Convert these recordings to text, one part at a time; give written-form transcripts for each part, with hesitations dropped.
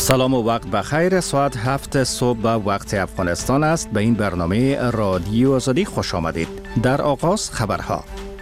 سلام و وقت بخیر. ساعت 7 صبح به وقت افغانستان است. به این برنامه رادیو آزادی خوش آمدید. در آغاز خبرها.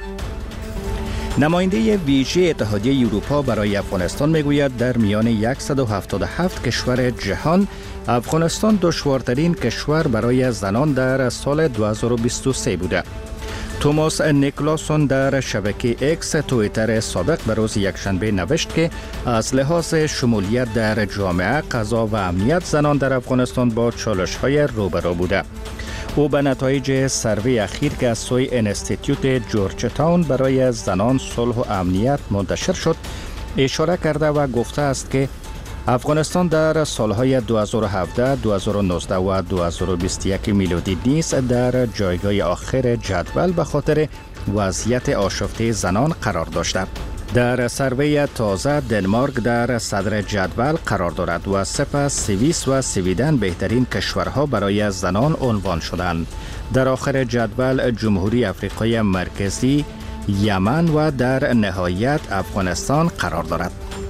نماینده ویژه اتحادیه اروپا برای افغانستان میگوید در میان 177 کشور جهان افغانستان دشوارترین کشور برای زنان در سال 2023 بوده. توماس نیکلاسون در شبکه اکس توییتر سابق به روز یکشنبه نوشت که از لحاظ شمولیت در جامعه، قضا و امنیت زنان در افغانستان با چالش‌های روبرو بوده. او به نتایج سروی اخیر که از سوی انستیتیوت جورج تاون برای زنان، صلح و امنیت منتشر شد اشاره کرده و گفته است که افغانستان در سالهای 2017، 2019 و 2021 میلادی نیز در جایگاه آخر جدول به خاطر وضعیت آشفته زنان قرار داشته. در سروی تازه دنمارک در صدر جدول قرار دارد و سپس سوئیس و سویدن بهترین کشورها برای زنان عنوان شدند. در آخر جدول جمهوری آفریقای مرکزی، یمن و در نهایت افغانستان قرار دارد.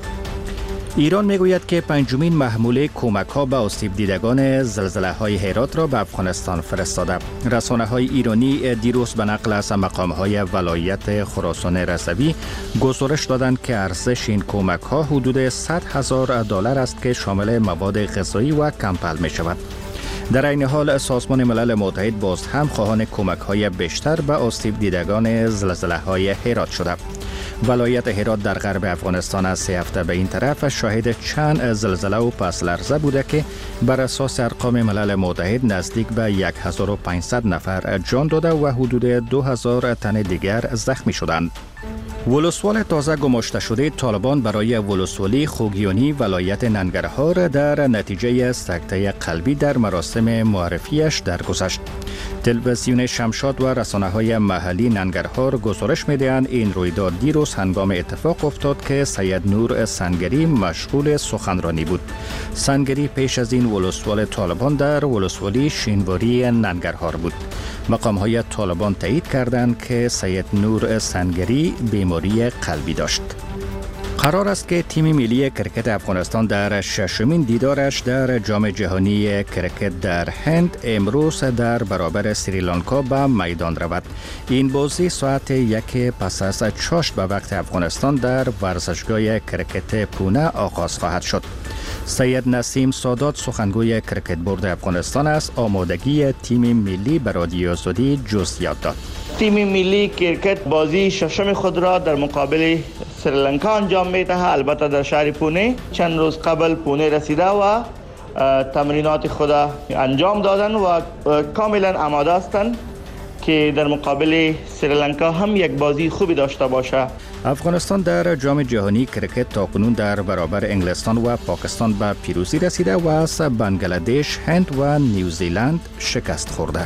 ایران میگوید که پنجمین محموله کمک‌ها به آسیب دیدگان زلزله‌های هرات را به افغانستان فرستاده. رسانه‌های ایرانی دیروز به نقل از مقام‌های ولایت خراسان رضوی گزارش دادند که ارزش این کمک‌ها حدود $100,000 است که شامل مواد غذایی و کمپل می‌شود. در این حال سازمان ملل متحد باز هم خواهان کمک‌های بیشتر به آسیب دیدگان زلزله‌های هرات شده. ولایت هرات در غرب افغانستان از 3 هفته به این طرف شاهد چند زلزله و پس لرزه بوده که بر اساس ارقام ملل متحد نزدیک به 1500 نفر جان داده و حدود 2000 تن دیگر زخمی شدند. ولسوال تازه گماشته شده طالبان برای ولسوالی خوگیانی ولایت ننگرهار در نتیجه سکته قلبی در مراسم معرفیش درگذشت. تلویزیون شمشاد و رسانه‌های محلی ننگرهار گزارش می‌دهند این رویداد دیروز هنگام اتفاق افتاد که سید نور سنگری مشغول سخنرانی بود. سنگری پیش از این ولسوال طالبان در ولسوالی شینواری ننگرهار بود. مقام‌های طالبان تایید کردند که سید نور سنگری بیماری قلبی داشت. قرار است که تیم ملی کرکت افغانستان در ششمین دیدارش در جام جهانی کرکت در هند امروز در برابر سریلانکا به میدان رود. این بازی ساعت 1 پس از چاشت به وقت افغانستان در ورزشگاه کرکت پونه آغاز خواهد شد. سید نسیم سادات سخنگوی کرکت بورد افغانستان است آمادگی تیم ملی به رادیو آزادی جزئیات داد. تیم ملی کرکت بازی ششم خود را در مقابل سریلانکا انجام می‌دهد. البته در شهر پونه چند روز قبل پونه رسیده و تمرینات خود انجام دادن و کاملا آماده هستند که در مقابل سریلانکا هم یک بازی خوبی داشته باشه. افغانستان در جام جهانی کرکت تاکنون در برابر انگلستان و پاکستان به پیروزی رسیده و از بنگلادش، هند و نیوزیلند شکست خورده.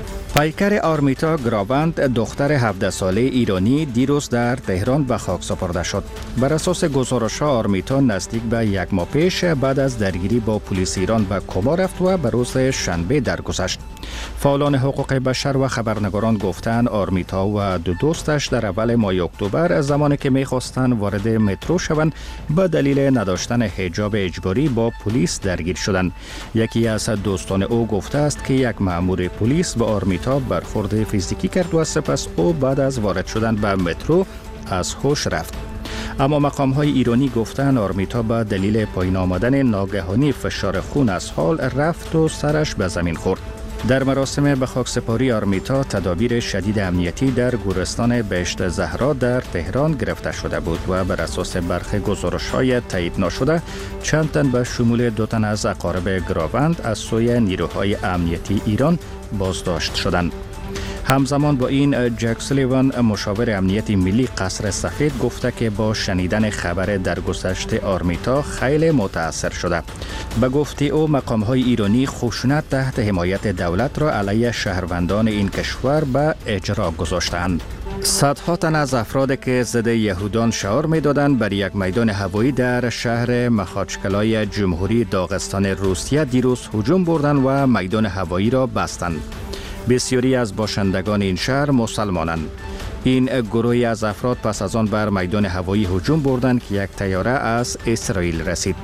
پیکر آرمیتا گراوند دختر 17 ساله ایرانی دیروز در تهران به خاک سپرده شد. بر اساس گزارش‌ها آرمیتا نزدیک به 1 ماه پیش بعد از درگیری با پلیس ایران به کما رفت و به روز شنبه درگذشت. فعالان حقوق بشر و خبرنگاران گفتند آرمیتا و 2 دوستش در اول ماه اکتبر زمانی که می‌خواستند وارد مترو شوند به دلیل نداشتن حجاب اجباری با پلیس درگیر شدند. یکی از دوستان او گفته است که یک مأمور پلیس به آرمیتا برخورد فیزیکی کرد و سپس او بعد از وارد شدن به مترو از هوش رفت. اما مقام‌های ایرانی گفتند آرمیتا به دلیل پایین آمدن ناگهانی فشار خون از حال رفت و سرش به زمین خورد. در مراسم به خاکسپاری آرمیتا تدابیر شدید امنیتی در گورستان بهشت زهرا در تهران گرفته شده بود و بر اساس برخی گزارش‌های تایید نشده چند تن به شمول 2 تن از اقارب گراوند از سوی نیروهای امنیتی ایران بازداشت شدند. همزمان با این جک سولیوان مشاور امنیت ملی قصر سفید گفته که با شنیدن خبر درگذشت آرمیتا خیلی متاثر شده. به گفته او مقام‌های ایرانی خشونت تحت حمایت دولت را علیه شهروندان این کشور به اجرا گذاشتند. صدها تن از افرادی که ضد یهودان شعار می‌دادند بر یک میدان هوایی در شهر مخاچکلای جمهوری داغستان روسیه دیروز هجوم بردند و میدان هوایی را بستند. بسیاری از باشندگان این شهر مسلمانند. این گروهی از افراد پس از آن بر میدان هوایی هجوم بردند که یک طیاره از اسرائیل رسید.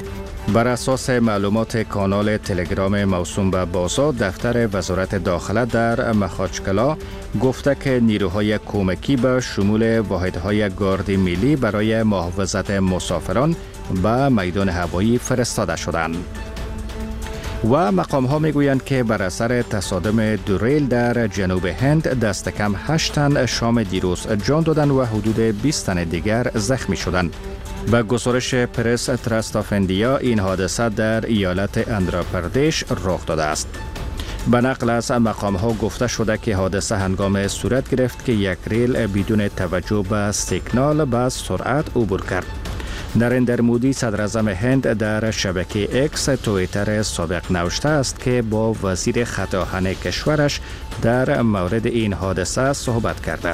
بر اساس معلومات کانال تلگرام موسوم به بازا، دفتر وزارت داخله در مخاچکلا گفته که نیروهای کمکی به شمول واحدهای گارد ملی برای محافظت مسافران به میدان هوایی فرستاده شدند. و مقام ها می گویند که بر اثر تصادم دو ریل در جنوب هند دست کم 8 تن شام دیروز جان دادند و حدود 20 تن دیگر زخمی شدند. به گزارش پرس ترست آف اندیا، این حادثه در ایالت اندراپردیش رخ داده است. به نقل از مقام ها گفته شده که حادثه هنگام صورت گرفت که یک ریل بدون توجه به سیگنال به سرعت عبور کرد. نریندر مودی صدر اعظم هند در شبکه اکس توییتر سابق نوشته است که با وزیر خطاهن کشورش در مورد این حادثه صحبت کرده.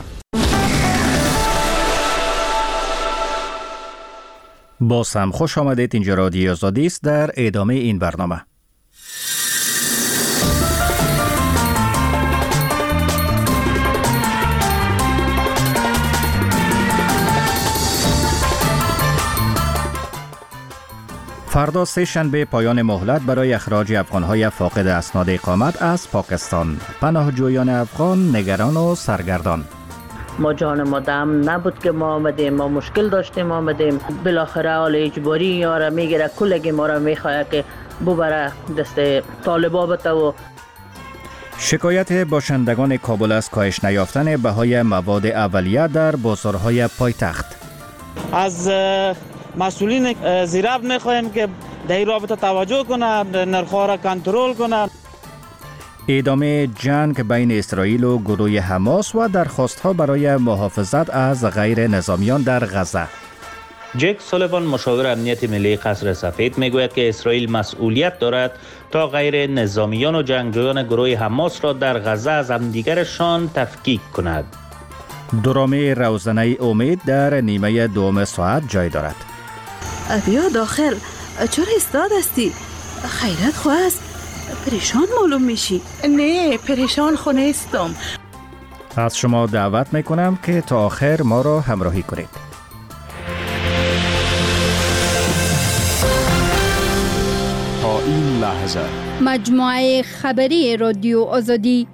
باز هم خوش آمدید. اینجا رادیو آزادی است. در ادامه این برنامه فردا سه‌شنبه پایان مهلت برای اخراج افغان‌های فاقد اسناد اقامت از پاکستان. پناهجویان افغان نگران و سرگردان. ما جان ما دم نبود که ما آمدیم، ما مشکل داشتیم آمدیم، بالاخره حال اجباری یاره میگیره، کلگی ما را میخواه که ببره دست طالبا بته. و شکایت باشندگان کابل از کاهش نیافتن بهای مواد اولیه در بازارهای پایتخت. از مسئولین زیراب میخواهیم که در این رابطه توجه کنند، نرخ‌ها را کنترل کنند. ادامه جنگ بین اسرائیل و گروه حماس و درخواست‌ها برای محافظت از غیر نظامیان در غزه. جک سولیوان مشاور امنیت ملی قصر سفید میگوید که اسرائیل مسئولیت دارد تا غیر نظامیان و جنگجویان گروه حماس را در غزه از همدیگرشان تفکیک کند. درامه روزنه امید در نیمه دوم ساعت جای دارد. بیا داخل. چرا ایستاد هستی؟ خیرت خواست. پریشان معلوم میشی. نه پریشان خو نیستم. از شما دعوت میکنم که تا آخر ما را همراهی کنید. تا این لحظه مجموعه خبری رادیو آزادی.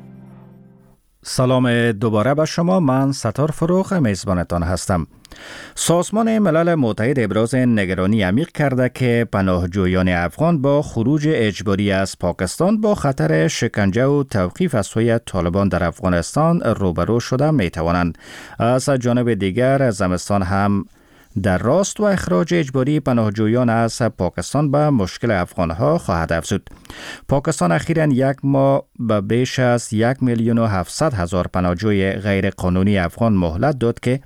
سلام دوباره به شما. من ستار فروغ میزبانتان هستم. سازمان ملل متحد ابراز نگرانی عمیق کرده که پناهجویان افغان با خروج اجباری از پاکستان با خطر شکنجه و توقیف از سوی طالبان در افغانستان روبرو شده می توانند. از جانب دیگر زمستان هم در راست و اخراج اجباری پناهجویان از پاکستان به مشکل افغانها خواهد افزود. پاکستان اخیراً یک ماه به بیش از 1,700,000 پناهجوی غیر قانونی افغان مهلت داد که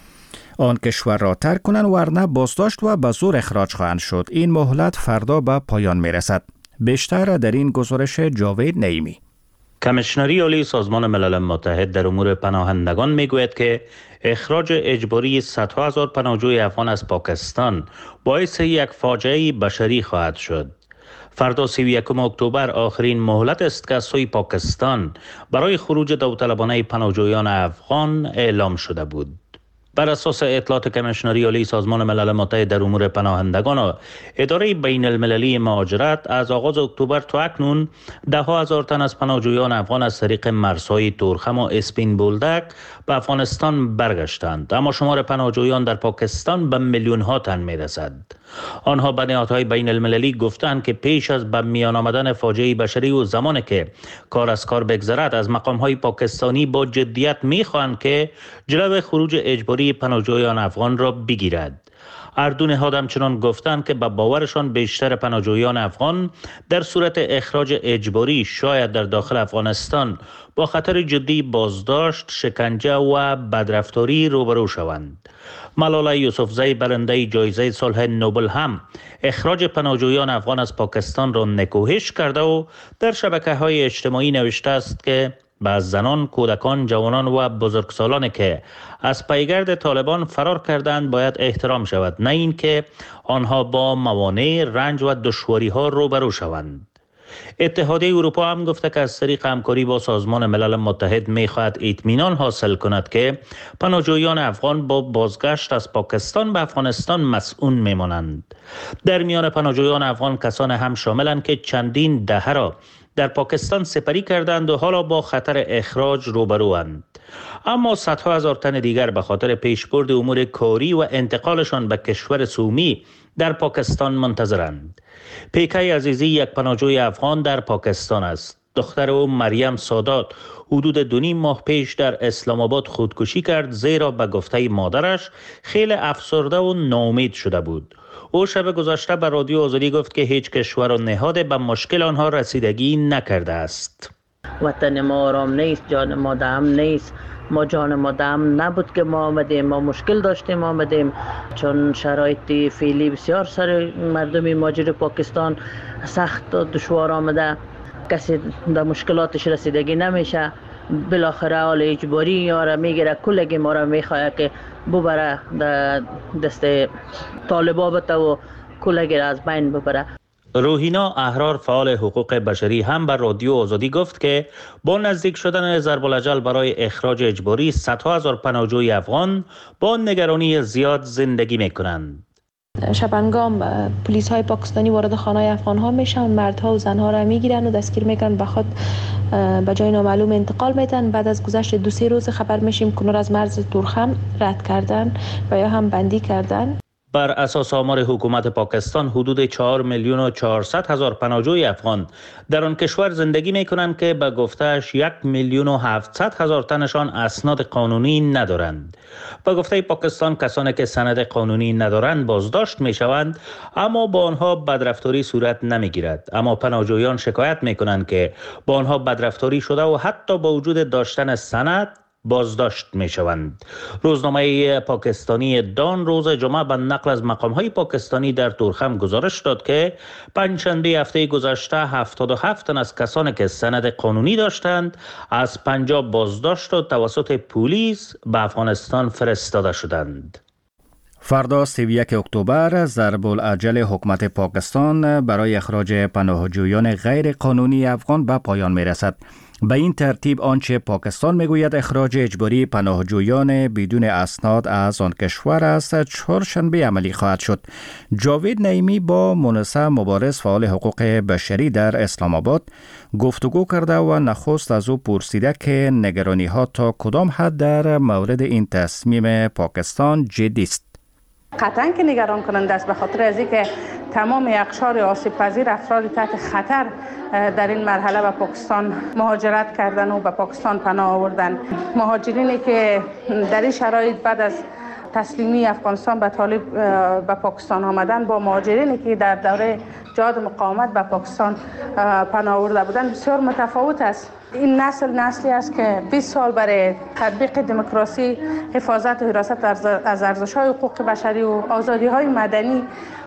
آن کشور را ترک کنند، ورنه بازداشت و به زور اخراج خواهند شد. این مهلت فردا به پایان می رسد. بیشتر در این گزارش جاوید نعیمی. کمیشنری عالی سازمان ملل متحد در امور پناهندگان میگوید که اخراج اجباری صدها هزار پناهجوی افغان از پاکستان باعث یک فاجعه بشری خواهد شد. فردا 31 اکتبر آخرین مهلت است که از سوی پاکستان برای خروج داوطلبانه پناهجویان افغان اعلام شده بود. بر اساس اطلاعات کمیشنری عالی سازمان ملل متحد در امور پناهندگان و اداره بین المللی مهاجرت، از آغاز اکتبر تا اکنون 10,000 تن از پناهجویان افغان از طریق مرزهای تورخم و اسپین بولدک به افغانستان برگشتند، اما شمار پناهجویان در پاکستان به میلیون ها تن می رسد. آنها به نهادهای بین المللی گفتند که پیش از به میان آمدن فاجعه بشری و زمانی که کار از کار بگذرد، از مقامهای پاکستانی با جدیت می خواهند که جلو خروج اجباری پناهجویان افغان را بگیرد. هر دو نهاد همچنان گفتند که به باورشان بیشتر پناهجویان افغان در صورت اخراج اجباری شاید در داخل افغانستان با خطر جدی بازداشت، شکنجه و بدرفتاری روبرو شوند. ملاله یوسفزی، برنده جایزه صلح نوبل، هم اخراج پناهجویان افغان از پاکستان را نکوهش کرده و در شبکه‌های اجتماعی نوشته است که به زنان، کودکان، جوانان و بزرگسالانی که از پیگرد طالبان فرار کردند باید احترام شود، نه اینکه آنها با موانع، رنج و دشواری‌ها روبرو شوند. اتحادیه اروپا هم گفته که از طریق همکاری با سازمان ملل متحد می‌خواهد اطمینان حاصل کند که پناهجویان افغان با بازگشت از پاکستان به افغانستان مسئول می‌مانند. در میان پناهجویان افغان کسان هم شاملند که چندین دهه را در پاکستان سپری کردند و حالا با خطر اخراج روبروند. اما صدها هزار تن دیگر به خاطر پیشبرد امور کاری و انتقالشان به کشور سومی در پاکستان منتظرند. پیکای عزیزی یک پناهجوی افغان در پاکستان است. دختر او مریم سادات حدود 2.5 ماه پیش در اسلام آباد خودکشی کرد، زیرا به گفته مادرش خیلی افسرده و ناامید شده بود. او شب گذشته به رادیو آزادی گفت که هیچ کشور و نهاد به مشکل آنها رسیدگی نکرده است. وطن ما آرام نیست، جان ما دم نیست. ما جان ما دم نبود که ما آمدیم، ما مشکل داشتیم آمدیم، چون شرایط فعلی بسیار سر مردم مهاجر پاکستان سخت و دشوار آمده، کسی در مشکلاتش رسیدگی نمیشه. بالاخره حال اجباری یاره میگیره، کلگی ما را میخواه که ببره دست طالبا بته و کلگی را از بین ببره. روحینا احرار فعال حقوق بشری هم بر رادیو آزادی گفت که با نزدیک شدن ضرب الاجل برای اخراج اجباری صدها هزار پناهجوی افغان با نگرانی زیاد زندگی میکنند. شبانگام پلیس های پاکستانی وارد خانه افغان ها میشن، مردها و زنها را میگیرن و دستگیر میکنن، به خود به جای نامعلوم انتقال میدن. بعد از گذشت 2-3 روز خبر میشیم که از مرز تورخم رد کردن و یا هم بندی کردن. بر اساس آمار حکومت پاکستان حدود 4,400,000 پناهجوی افغان در آن کشور زندگی می کنند که به گفتهش 1,700,000 تنشان اسناد قانونی ندارند. به گفته پاکستان کسانی که سند قانونی ندارند بازداشت می شوند، اما با آنها بدرفتاری صورت نمی گیرد. اما پناهجویان شکایت می کنند که با آنها بدرفتاری شده و حتی با وجود داشتن سند بازداشت می شوند. روزنامه پاکستانی دان روز جمعه به نقل از مقام‌های پاکستانی در تورخم گزارش داد که پنجشنبه هفته گذشته 77 تن از کسانی که سند قانونی داشتند از پنجاب بازداشت و توسط پلیس به افغانستان فرستاده شدند. فردا 31 اکتبر ضرب الاجل حکومت پاکستان برای اخراج پناهجویان غیر قانونی افغان به پایان می رسد. به این ترتیب آنچه پاکستان میگوید اخراج اجباری پناهجویان بدون اسناد از آن کشور است، چهارشنبه عملی خواهد شد. جاوید نعیمی با مونسه مبارز فعال حقوق بشری در اسلام آباد گفتگو کرده و نخست از او پرسیده که نگرانی ها تا کدام حد در مورد این تصمیم پاکستان جدی است. قطعاً که نگران کننده است، به خاطر از اینکه تمام اقشار آسیب پذیر افراد تحت خطر در این مرحله به پاکستان مهاجرت کردن و به پاکستان پناه آوردن. مهاجرینی که در این شرایط بعد از تسلیمی افغانستان به طالب به پاکستان آمدن با مهاجرینی که در دوره جهاد مقاومت به پاکستان پناه آورده بودند بسیار متفاوت است. این نسلی است که 20 سال برای تطبیق دموکراسی، حفاظت و حراست از ارزش‌های حقوق بشری و آزادی‌های مدنی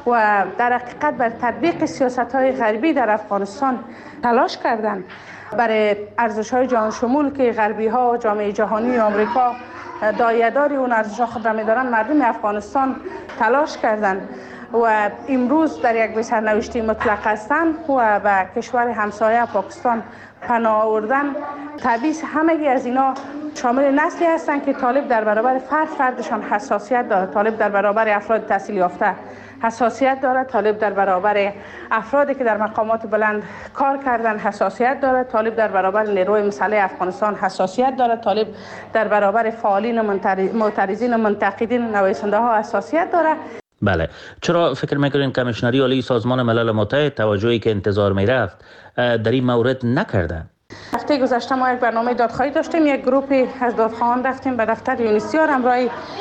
و در حقیقت بر تطبیق سیاست‌های غربی در افغانستان تلاش کردند. برای ارزش‌های جهان شمول که غربی‌ها و جامعه جهانی و آمریکا دایه‌داری اون ارزش‌ها خود را می‌دارند، مردم افغانستان تلاش کردند و امروز در یک سرنوشتی مطلق هستند و به کشور همسایه پاکستان پناه آوردن. طبیعی همگی از اینا شامل نسلی هستند که طالب در برابر فردشان حساسیت دارد. طالب در برابر افراد تحصیل یافته حساسیت دارد. طالب در برابر افرادی که در مقامات بلند کار کردن حساسیت دارد. طالب در برابر نیروی مسلح افغانستان حساسیت دارد. طالب در برابر فعالین و معترضین و منتقدین و نویسنده ها حساسیت دارد. بله، چرا فکر میکنین کمیشنری عالی سازمان ملل متحد توجهی که انتظار میرفت در این مورد نکرده؟ هفته گذشته ما یک برنامه دادخواهی داشتیم، یک گروپی از دادخواهان رفتیم به دفتر یونیسیار، همراه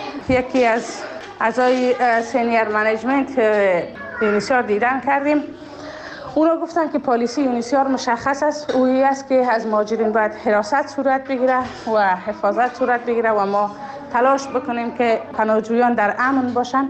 یکی از اعضای سینیر منیجمنت یونیسیار دیدن کردیم. اونا گفتن که پالیسی یونیسیار مشخص است، اویی است که از مهاجرین باید حراست صورت بگیره و حفاظت صورت بگیره و ما تلاش بکنیم که پناهجویان در امن باشن.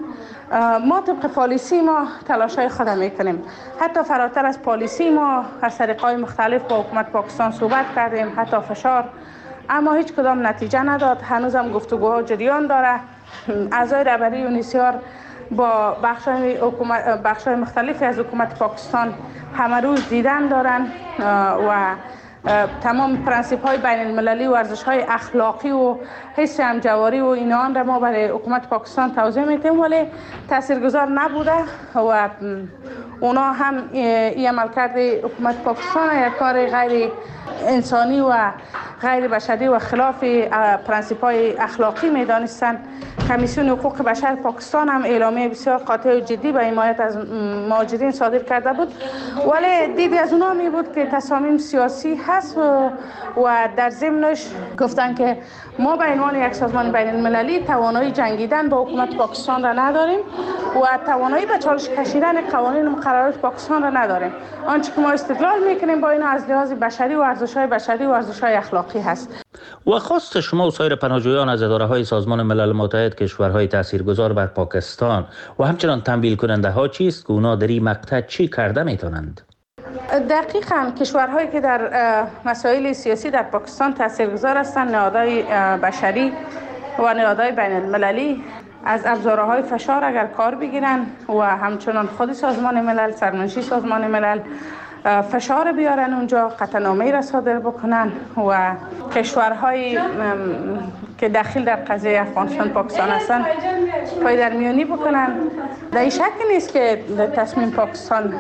ما طبق پالیسی ما تلاشای خود میکنیم. حتی فراتر از پالیسی ما از طریق‌های مختلف با حکومت پاکستان صحبت کردیم، حتی فشار، اما هیچ کدام نتیجه نداد. هنوزم گفتگوها جریان داره. اعضای رهبری یونیسیار با بخش‌های مختلفی از حکومت پاکستان همه روز دیدن دارن و تمام پرنسیپ های بین المللی و ارزش های اخلاقی و حس همجواری و اینان را ما برای حکومت پاکستان توضیح میتیم، ولی تاثیرگذار نبوده و اونا هم این عملکرد حکومت پاکستان یک کار غیر انسانی و غیر بشری و خلاف پرنسیپ های اخلاقی میدانستند. کمیسیون حقوق بشر پاکستان هم اعلامیه بسیار قاطع و جدی به حمایت از مهاجرین صادر کرده بود، ولی دیدی از اونا می بود که تصامیم سیاسی هست و در ضمنش گفتن که ما به عنوان یک سازمان بین المللی توانایی جنگیدن با حکومت پاکستان را نداریم و توانایی به چالش کشیدن قوانین و مقررات پاکستان را نداریم. آنچه که ما استدلال میکنیم با این از لحاظ بشری و ارزش‌های بشری و ارزش‌های اخلاقی هست. و خواست شما و سایر پناهجویان از اداره‌های سازمان ملل متحد کشورهای تاثیرگذار بر پاکستان و همچنان تمویل کننده ها چیست که اونا در این مقطع چی کرده میتونند؟ دقیقاً کشورهایی که در مسائل سیاسی در پاکستان تاثیرگذار هستند، نهادهای بشری و نهادهای بین المللی از ابزارهای فشار اگر کار بگیرن و همچنان خود سازمان ملل، سرمنشی سازمان ملل فشار بیارن اونجا، قطعنامه‌ای را صادر بکنن و کشورهایی که داخل در قضیه افغانستان پاکستان هستند پایدرمیانی بکنن. در این شک نیست که تصمیم پاکستان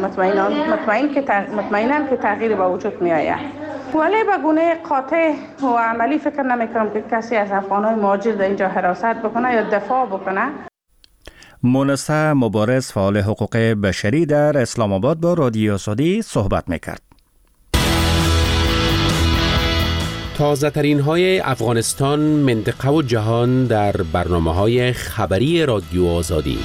مطمئناً که تغییر به وجود می آید، ولی به گونه قاطع و عملی فکر نمی‌کنم که کسی از افغان‌های مهاجر در اینجا حراست بکنه یا دفاع بکنه. مونسه مبارز فعال حقوق بشری در اسلام آباد با رادیو آزادی صحبت میکرد. تازه ترین های افغانستان، منطقه و جهان در برنامه‌های خبری رادیو آزادی.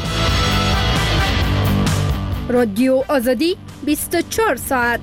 رادیو آزادی 24 ساعت.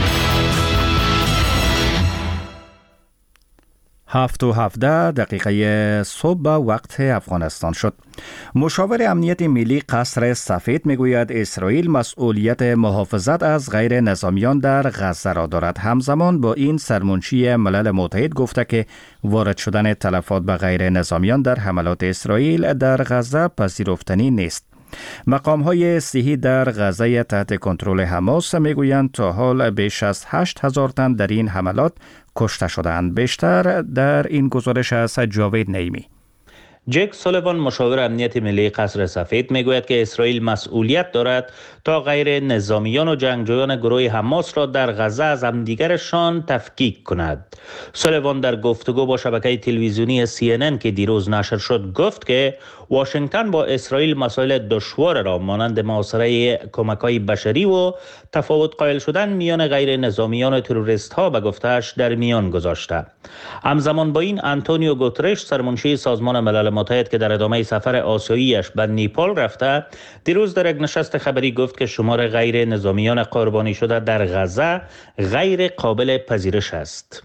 7:17 صبح به وقت افغانستان شد. مشاور امنیت ملی قصر سفید میگوید اسرائیل مسئولیت محافظت از غیر نظامیان در غزه را دارد. همزمان با این سرمنشی ملل متحد گفته که وارد شدن تلفات به غیر نظامیان در حملات اسرائیل در غزه پذیرفتنی نیست. مقام‌های صحی در غزه تحت کنترل حماس میگویند تا حال بیش از 8,000 تن در این حملات کشته شدند. بیشتر در این گزارش از جاوید نعیمی. جک سولیوان مشاور امنیت ملی قصر سفید میگوید که اسرائیل مسئولیت دارد تا غیر نظامیان و جنگجویان گروه حماس را در غزه از همدیگرشان تفکیک کند. سولیوان در گفتگو با شبکه تلویزیونی CNN که دیروز نشر شد گفت که واشنگتن با اسرائیل مسائل دشوار را مانند محاصره کمک‌های بشری و تفاوت قائل شدن میان غیر نظامیان و تروریست ها به گفته‌اش در میان گذاشته. همزمان با این آنتونیو گوترش سرمنشی سازمان ملل متحد که در ادامه سفر آسیایی‌اش به نیپال رفته دیروز در یک نشست خبری گفت که شمار غیر نظامیان قربانی شده در غزه غیر قابل پذیرش است.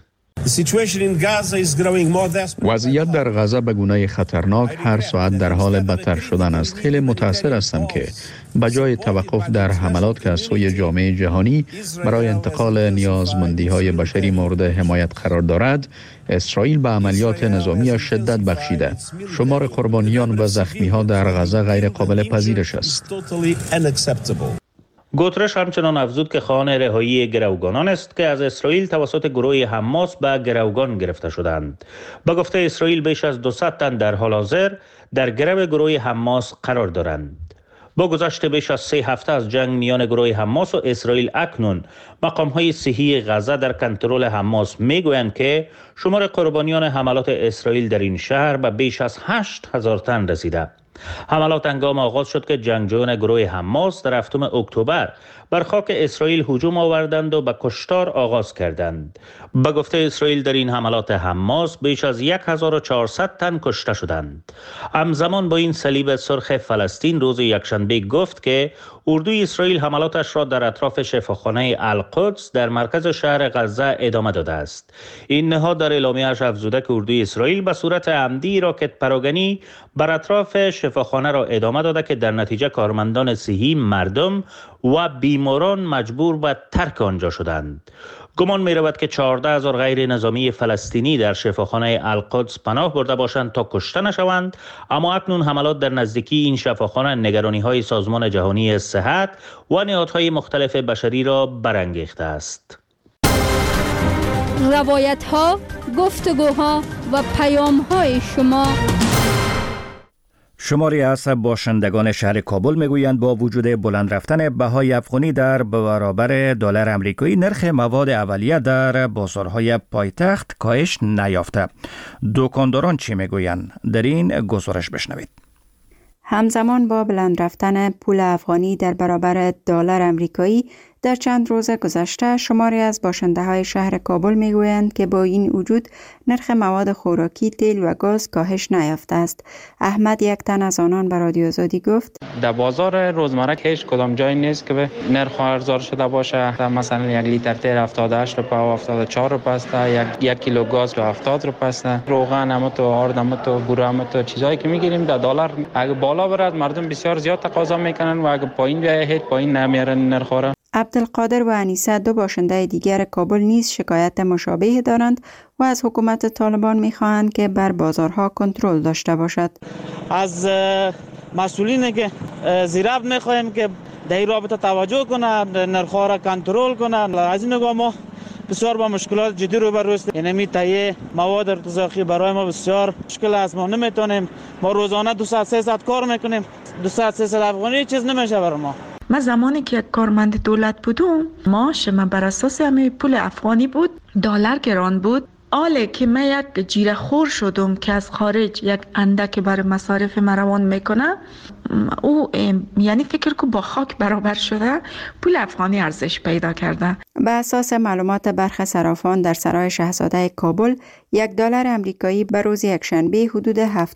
وضعیت در غزه به گونه خطرناک هر ساعت در حال بدتر شدن است. خیلی متأثر هستم که بجای توقف در حملات که از سوی جامعه جهانی برای انتقال نیازمندی‌های بشری مورد حمایت قرار دارد، اسرائیل به عملیات نظامی شدت بخشیده. شمار قربانیان و زخمی‌ها در غزه غیر قابل پذیرش است. گوترش همچنان افزود که خواهان رهایی گروگانان است که از اسرائیل توسط گروه حماس به گروگان گرفته شدند. با گفته اسرائیل بیش از 200 تن در حال حاضر در گرو گروه حماس قرار دارند. با گذشت بیش از 3 هفته از جنگ میان گروه حماس و اسرائیل اکنون مقام‌های صحی غزه در کنترل حماس میگویند که شمار قربانیان حملات اسرائیل در این شهر به بیش از 8,000 تن رسیده. حملات هنگام آغاز شد که جنگجویان گروه حماس در 7 اکتبر بر خاک اسرائیل هجوم آوردند و به کشتار آغاز کردند. به گفته اسرائیل در این حملات حماس بیش از 1400 تن کشته شدند. همزمان با این صلیب سرخ فلسطین روز یکشنبه گفت که اردوی اسرائیل حملاتش را در اطراف شفاخانه القدس در مرکز شهر غزه ادامه داده است. این نهاد در اعلامیه‌اش افزوده که اردوی اسرائیل به صورت عمدی راکت پراکنی بر اطراف شفاخانه را ادامه داده که در نتیجه کارمندان صحی، مردم و بیماران مجبور به ترک آنجا شدند. گمان می رود که 14,000 غیر نظامی فلسطینی در شفاخانه القدس پناه برده باشند تا کشته نشوند، اما اکنون حملات در نزدیکی این شفاخانه نگرانی های سازمان جهانی صحت و نهادهای مختلف بشری را برانگیخته است. روایت ها، گفتگوها و پیام های شما. شماری از باشندگان شهر کابل میگویند با وجود بلند رفتن بهای افغانی در برابر دلار آمریکایی، نرخ مواد اولیه در بازارهای پایتخت کاهش نیافته. دکانداران چی میگویند؟ در این گزارش بشنوید. همزمان با بلند رفتن پول افغانی در برابر دلار آمریکایی، در چند روز گذشته شماری از باشنده‌های شهر کابل میگویند که با این وجود نرخ مواد خوراکی، تیل و گاز کاهش نیافته است. احمد، یک تن از آنان، به رادیو آزادی گفت: در بازار روزمره هیچ کدام جایی نیست که به نرخ ارزان شده باشه. مثلا 1 لیتر تیل 78 روپیه و 74 روپیه است، 1 کیلو گاز 70 روپیه است. روغن هم تو، آرد هم تو، بوره هم تو، چیزایی که میگیریم در دلار اگه بالا برد مردم بسیار زیاد تقاضا میکنن و اگه پایین بیاید هیچ پایین نمیارن نرخ را. عبدالقادر و انیسه، دو باشنده دیگر کابل، نیز شکایت مشابه دارند و از حکومت طالبان می‌خواهند که بر بازارها کنترل داشته باشد. از مسئولین که زیراب می‌خواهیم که در این رابطه توجه کنند، نرخ‌ها را کنترل کنند. از این نگاه ما بسیار با مشکلات جدی روبرو هستیم. یعنی تهیه مواد ارتزاقی برای ما بسیار مشکل است. ما نمیتونیم، ما روزانه 200-300 کار میکنیم، 200-300 افغانی چیز نمیشه برای ما. من زمانی که یک کارمند دولت بودم، معاش من بر اساس همه پول افغانی بود، دلار گران بود. آله که من یک جیره خور شدم که از خارج یک اندک برای مصارف مروان میکنه، او یعنی فکر که با خاک برابر شده، پول افغانی ارزش پیدا کرده. به اساس معلومات برخی صرافان در سرای شاهزاده کابل، $1 آمریکایی به روز یکشنبه حدود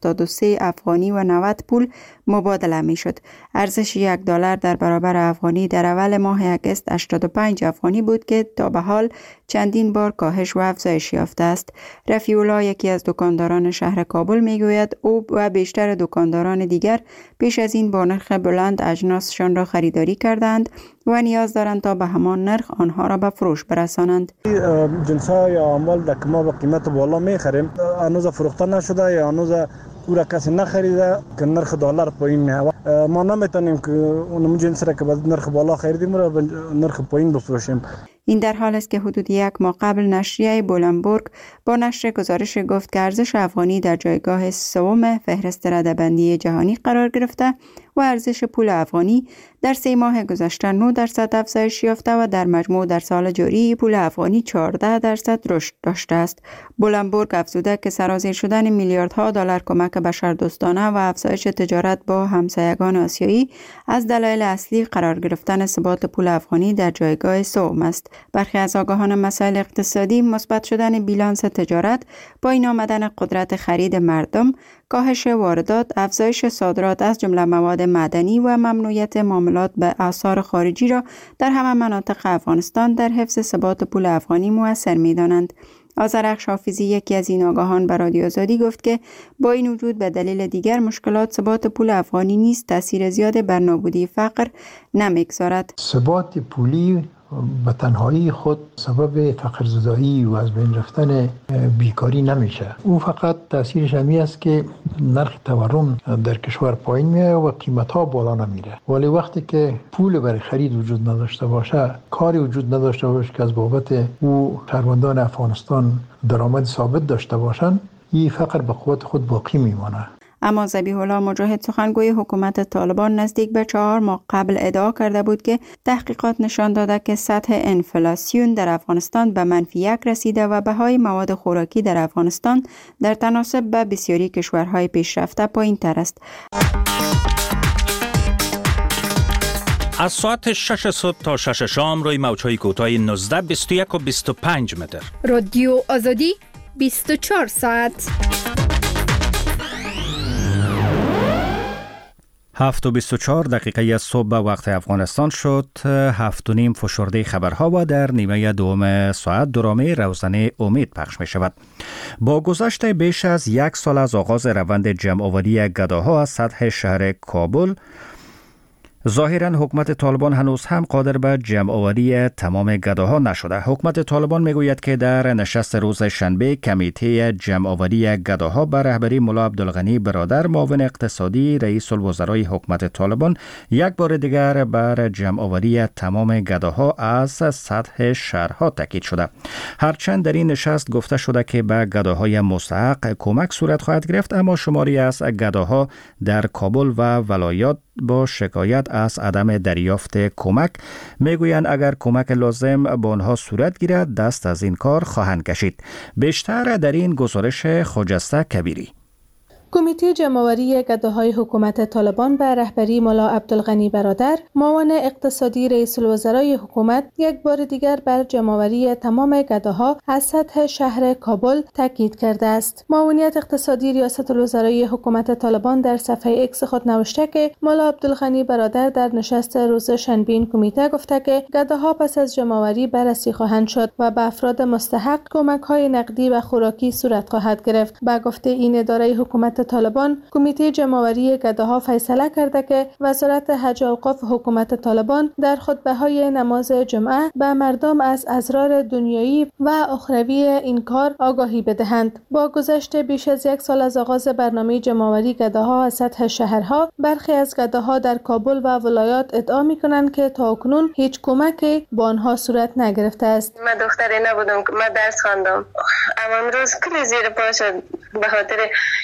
73 افغانی و 90 پول مبادله می شد. ارزش $1 در برابر افغانی در اول ماه اگست 85 افغانی بود که تا به حال چندین بار کاهش و افزایش یافته است. رفیع الله، یکی از دکانداران شهر کابل، می گوید او و بیشتر دکانداران دیگر پیش از این با نرخ بلند اجناسشان را خریداری کردند و نیاز دارند تا به همان نرخ آنها را به فروش برسانند. جنس‌های اموال که ما به قیمت بالا می‌خریم هنوز فروخته نشده یا هنوز او را کسی نخریده که نرخ دلار پایین میاد. ما نمیتونیم که اون جنس را که به نرخ بالا خریدیم را به نرخ پایین بفروشیم. این در حال است که حدود 1 ماه قبل نشریه بولنبورگ با نشر گزارش گفت که ارزش افغانی در جایگاه سوم فهرست رده‌بندی جهانی قرار گرفته و ارزش پول افغانی در 3 ماه گذشته 9% افزایش یافته و در مجموع در سال جاری پول افغانی 14% رشد داشته است. بولنبورگ افزوده که سرازیر شدن میلیاردها دلار کمک بشردوستانه و افزایش تجارت با همسایگان آسیایی از دلایل اصلی قرار گرفتن ثبات پول افغانی در جایگاه سوم است. برخی از آگاهان مسائل اقتصادی مثبت شدن بیلانس تجارت، پایین آمدن قدرت خرید مردم، کاهش واردات، افزایش صادرات از جمله مواد معدنی و ممنوعیت معاملات به اسعار خارجی را در همه مناطق افغانستان در حفظ ثبات پول افغانی مؤثر می‌دانند. آذرخش حافظی، یکی از این آگاهان، به رادیو آزادی گفت که با این وجود به دلیل دیگر مشکلات ثبات پول افغانی نیز تاثیر زیاد بر نابودی فقر نمی‌گذارد. ثبات پولی به تنهایی خود سبب فقر زدایی و از بین رفتن بیکاری نمیشه. او فقط تاثیرش همی است که نرخ تورم در کشور پایین میاد و قیمت ها بالا نمیره. ولی وقتی که پول برای خرید وجود نداشته باشه، کاری وجود نداشته باشه که از بابت او شهروندان افغانستان درآمد ثابت داشته باشن، این فقر به قوت خود باقی میمانه. اما ذبیح الله مجاهد، سخنگوی حکومت طالبان، نزدیک به 4 ماه قبل ادعا کرده بود که تحقیقات نشان داده که سطح انفلاسیون در افغانستان به -1 رسیده و بهای مواد خوراکی در افغانستان در تناسب به بسیاری کشورهای پیشرفته پایین‌تر است. از ساعت 6 صبح تا 6 شام روی موج‌های کوتاه 19، 21 و 25 متر. رادیو آزادی 24 ساعت. 7:24 صبح به وقت افغانستان شد. 7:30 فشرده خبرها و در نیمه دوم ساعت درامه روزنه امید پخش می شود. با گذشت بیش از 1 سال از آغاز روند جمع‌آوری گداها از سطح شهر کابل، ظاهراً حکومت طالبان هنوز هم قادر به جمع‌آوری تمام گداها نشده. حکومت طالبان میگوید که در نشست روز شنبه کمیته جمع‌آوری گداها به رهبری ملا عبدالغنی برادر معاون اقتصادی رئیس الوزرای حکومت طالبان یک بار دیگر بر جمع‌آوری تمام گداها از سطح شهرها تاکید شده. هرچند در این نشست گفته شده که به گداهای مستحق کمک صورت خواهد گرفت، اما شماری از گداها در کابل و ولایات با شکایت از عدم دریافت کمک میگویند اگر کمک لازم با آنها صورت گیرد دست از این کار خواهند کشید. بیشتر در این گزارش خجسته کبیری. کمیته جمع‌آوری گداهای حکومت طالبان به رهبری ملا عبدالغنی برادر معاون اقتصادی رئیس الوزرای حکومت یک بار دیگر بر جمع‌آوری تمام گداها از سطح شهر کابل تاکید کرده است. معاونیت اقتصادی ریاست الوزرای حکومت طالبان در صفحه ایکس خود نوشته که ملا عبدالغنی برادر در نشست روز شنبه این کمیته گفته که گداها پس از جمع‌آوری بررسی خواهند شد و به افراد مستحق کمک‌های نقدی و خوراکی صورت خواهد گرفت. با گفته این اداره حکومت طالبان، کمیته جمع‌آوری گداها فیصله کرده که وزارت حج و اوقاف حکومت طالبان در خطبه‌های نماز جمعه به مردم از اسرار دنیایی و اخروی این کار آگاهی بدهند. با گذشت بیش از 1 سال از آغاز برنامه جمع‌آوری گداها از سطح شهرها، برخی از گداها در کابل و ولایات ادعا می‌کنند که تاکنون هیچ کمکی با آنها صورت نگرفته است. من دختری نبودم که من درس خواندم، اما امروز کلی زیر پا شد به خاطر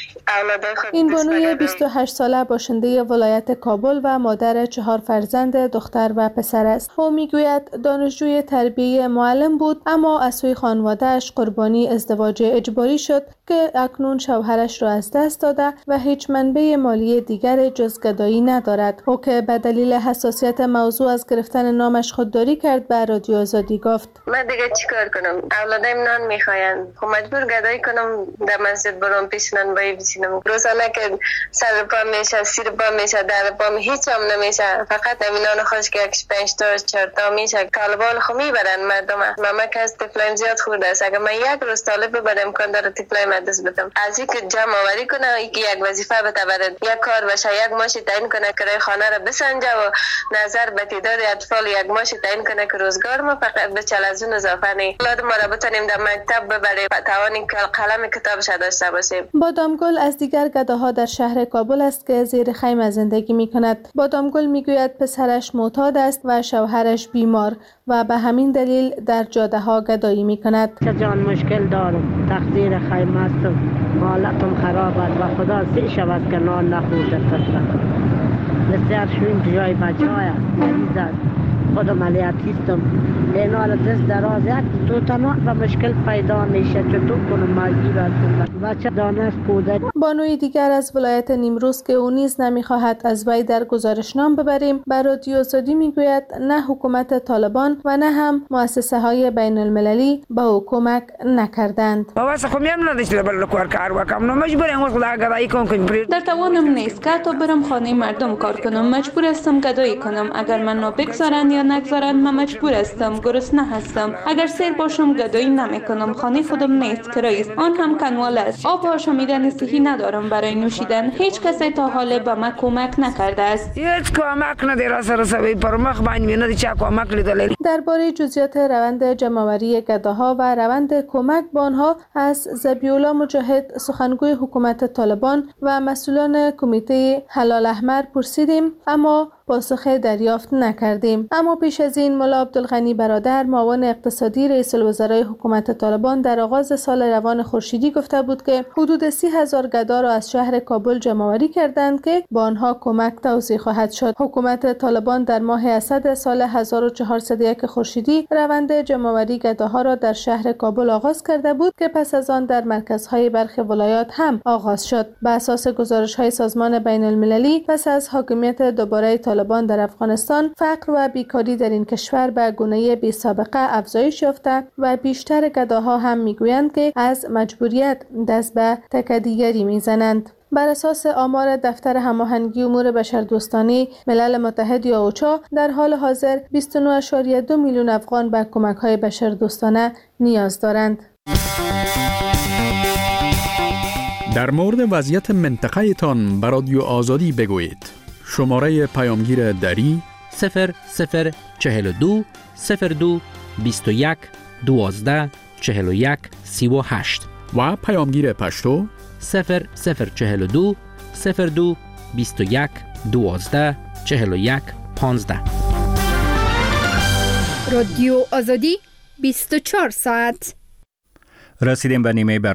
این بانوی 28 ساله باشنده ولایت کابل و مادر 4 فرزند دختر و پسر است. او میگوید دانشجوی تربیه معلم بود، اما از سوی خانواده‌اش قربانی ازدواج اجباری شد که اکنون شوهرش را از دست داده و هیچ منبع مالی دیگر جز گدایی ندارد. او که به دلیل حساسیت موضوع از گرفتن نامش خودداری کرد به رادیو آزادی گفت: من دیگه چیکار کنم؟ اولادم نان میخواین، خب مجبور گدایی کنم در مسجد برام پیش نان بایی بچینم. روزانه که سر پا میشه، سیر پا میشه، در پا هیچ هم نمیشه، فقط نان خوش که 5 تا 4 تا میشه. طالبان خو میبرن مردم. ماما که از تفلایم زیاد خورده است، اگر من یک روز طالب ببرم کن در تفلایم دست بدم، از اینکه جمع آوری کنه، اینکه یک وظیفه بتبرد، یک کار باشه، یک ماشی تعیین کنه که خانه را بسنجه و نظر به تعداد اطفال یک ماشی تعیین کنه که روزگار ما فقط به چل از اون اضافه نی. اولاد ما را بتونیم در مکتب ببریم، توانیم که قلم کتابش داشته باشیم. بادامگل از دیگر گداها در شهر کابل است که زیر خیمه زندگی می کند. بادامگل می گوید پسرش معتاد است و شوهرش بیمار و به همین دلیل در جاده ها گدایی می کند. جان مشکل دارم، تقدیر خیمه است، حالتم خراب است و خدا سی شود که نان نخورده تفلم. بسیار شویم جای بچه های است، مریض است، خودم علیتیستم. این حال دست دراز یک تو تنها و مشکل پیدا میشه، چطور کنم مجبور هستم. بچه دانست کودک. بانوی دیگر از ولایت نیمروز که او نیز نمیخواهد از وی در گزارشنامه ببریم، بر رادیو آزادی میگوید نه حکومت طالبان و نه هم مؤسسه های بین المللی به او کمک نکردند. در توانم نیست که تا برم خانه مردم کار کنم، مجبور هستم گدایی کنم. اگر من بگذارن یا نگذارن من مجبور هستم، گرسنه هستم. اگر سیر باشم گدایی نمیکنم، خانه خودم نیست، کرایه است، آن هم کنوال است. آب و آشامیدن صحی ندارم برای نوشیدن. هیچ کسی تا حالا به من کمک نکرده است. درباره جزئیات روند جمع‌آوری گداها و روند کمک به آنها از ذبیح‌الله مجاهد سخنگوی حکومت طالبان و مسئولان کمیته هلال احمر پرسیدیم، اما پاسخ دریافت نکردیم. اما پیش از این ملا عبدالغنی برادر معاون اقتصادی رئیس الوزرای حکومت طالبان در آغاز سال روان خورشیدی گفته بود که حدود 30,000 گدا را از شهر کابل جمع‌آوری کردند که با آنها کمک توزیع خواهد شد. حکومت طالبان در ماه اسد سال 1401 خورشیدی روند جمع‌آوری گداها را در شهر کابل آغاز کرده بود که پس از آن در مرکزهای برخی ولایات هم آغاز شد. بر اساس گزارش‌های سازمان بین المللی پس از حاکمیت دوباره طالبان طالبان در افغانستان، فقر و بیکاری در این کشور به گونه بی سابقه افزایش یافته و بیشتر گداها هم میگویند که از مجبوریت دست به تکدیگری میزنند. بر اساس آمار دفتر هماهنگی امور بشردوستانه ملل متحد یا اوچا، در حال حاضر 29.2 میلیون افغان به کمک‌های بشردوستانه نیاز دارند. در مورد وضعیت منطقه تان به رادیو آزادی بگویید. شماره پیامگیر دری 0042 02 21 12 41 38 و پیامگیر پشتو 0042 02 21 12 41 15. رادیو آزادی 24 ساعت. رسیدیم به نیمه برنامه